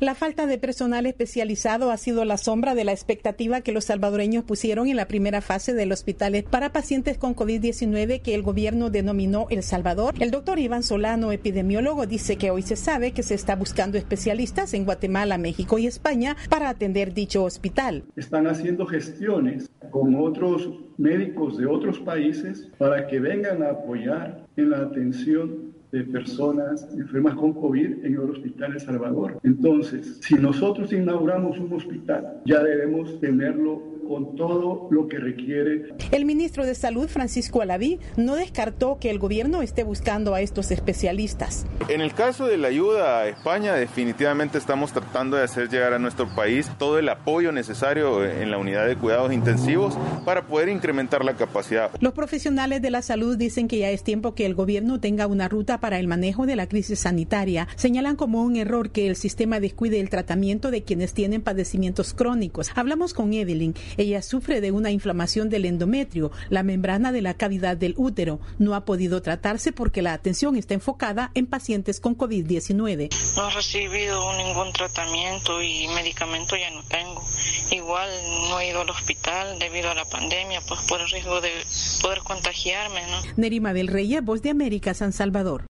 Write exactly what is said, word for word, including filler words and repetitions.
La falta de personal especializado ha sido la sombra de la expectativa que los salvadoreños pusieron en la primera fase del hospital para pacientes con COVID diecinueve que el gobierno denominó El Salvador. El doctor Iván Solano, epidemiólogo, dice que hoy se sabe que se está buscando especialistas en Guatemala, México y España para atender dicho hospital. Están haciendo gestiones con otros médicos de otros países para que vengan a apoyar en la atención de personas enfermas con COVID en el Hospital El Salvador. Entonces, si nosotros inauguramos un hospital, ya debemos tenerlo con todo lo que requiere. El ministro de Salud, Francisco Alaví, no descartó que el gobierno esté buscando a estos especialistas. En el caso de la ayuda a España, definitivamente estamos tratando de hacer llegar a nuestro país todo el apoyo necesario en la unidad de cuidados intensivos para poder incrementar la capacidad. Los profesionales de la salud dicen que ya es tiempo que el gobierno tenga una ruta para el manejo de la crisis sanitaria. Señalan como un error que el sistema descuide el tratamiento de quienes tienen padecimientos crónicos. Hablamos con Evelyn. Ella sufre de una inflamación del endometrio, la membrana de la cavidad del útero. No ha podido tratarse porque la atención está enfocada en pacientes con COVID diecinueve. No he recibido ningún tratamiento y medicamento ya no tengo. Igual no he ido al hospital debido a la pandemia, pues por el riesgo de poder contagiarme, ¿no? Nerima del Rey, Voz de América, San Salvador.